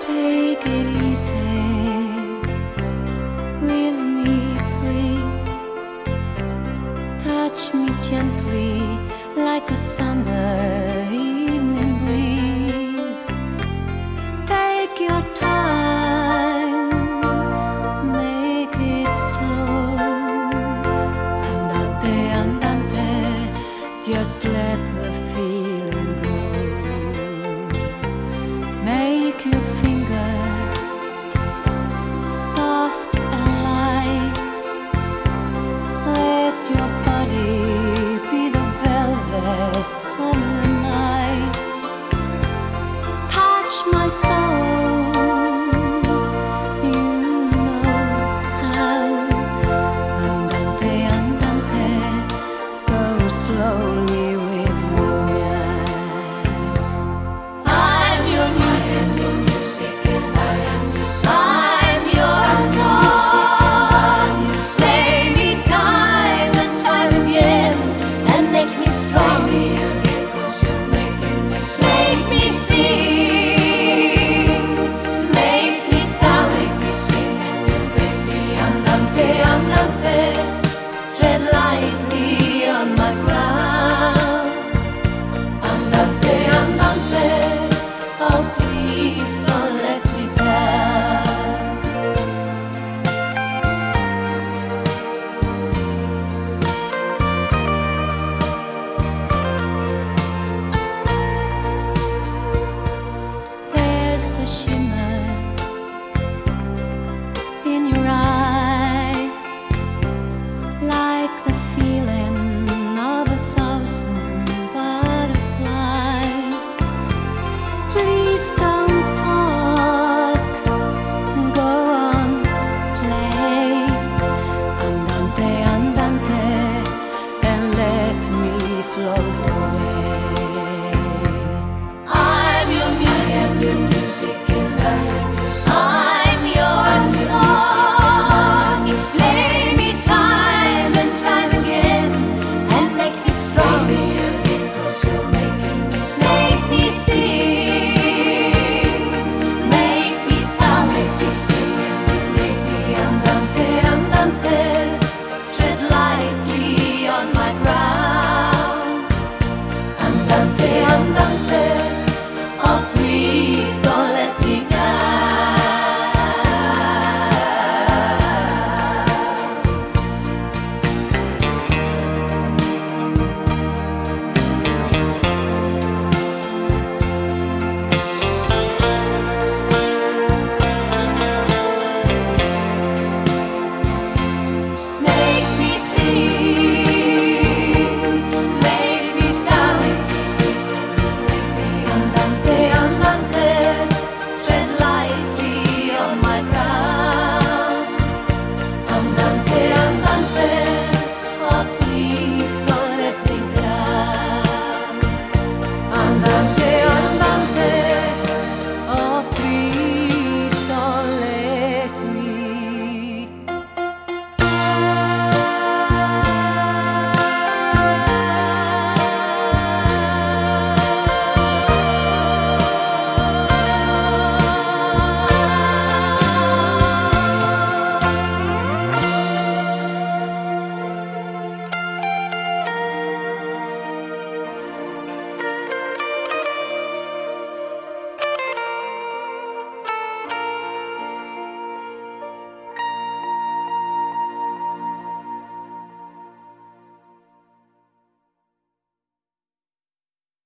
Take it easy with me, please. Touch me gently like a summer evening breeze. Take your time, make it slow. Andante, andante, just let the feeling grow. Make your fingers soft and light. Let your body be the velvet of the night. Touch my soul, you know how. Andante, andante, go slowly with midnight. I'm your music, and I am your song. I'm your song. Play me time and time again, and make me strong. Make me sing, make me sound. Andante, andante, tread lightly on my ground. Andante, andante, oh please don't let me down. There's a shimmer